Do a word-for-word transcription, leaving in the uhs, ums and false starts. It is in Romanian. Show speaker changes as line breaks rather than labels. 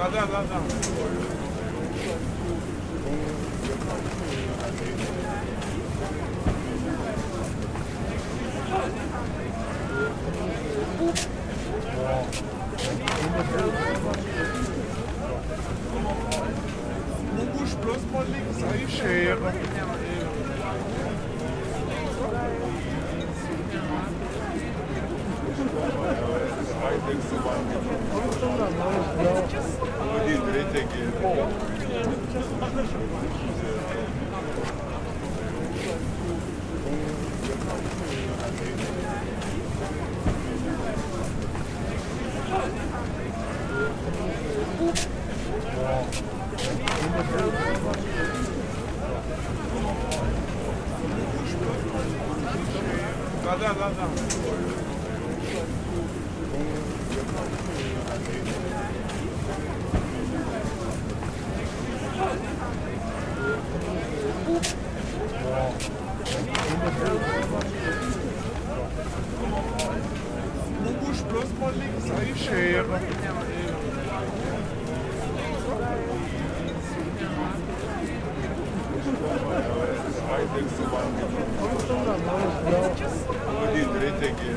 Da, da, da, da. Nu puși plus pe links, aici e... Haideți să vă din reteghe. Da, da, da, da. Nu puși plus pe links, aici e... Haideți să vă din reteghe.